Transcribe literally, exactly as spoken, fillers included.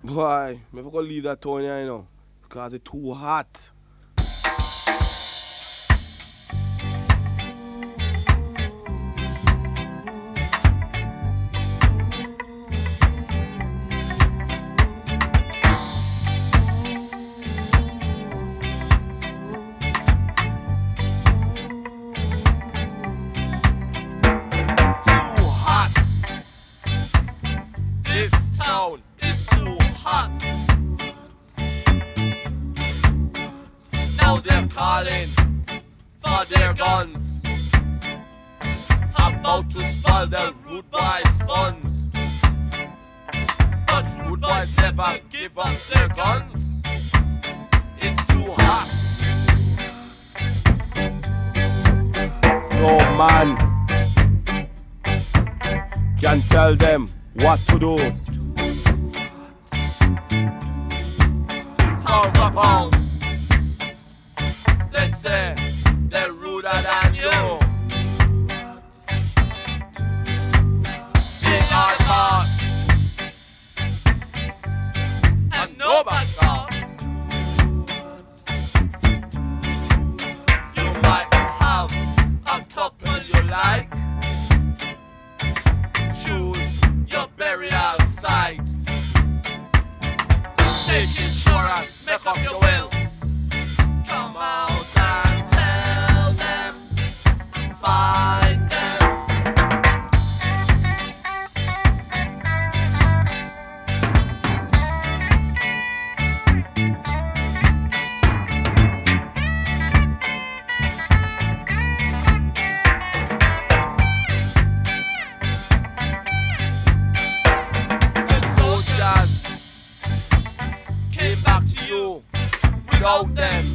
Boy, me for go leave that town here, you know, because it's too hot. Too hot. This town is too hot. Now they're calling for their guns, about to spoil the rude boys' funds. But rude boys never give up their guns. It's too hot. No man can tell them what to do. How about they say they're ruder than you. They are boss and no back talk. You might have a couple you like. Choose your burial site. Take insurance, make up your will. Come out and tell them, find them. The soldiers came back to you without them.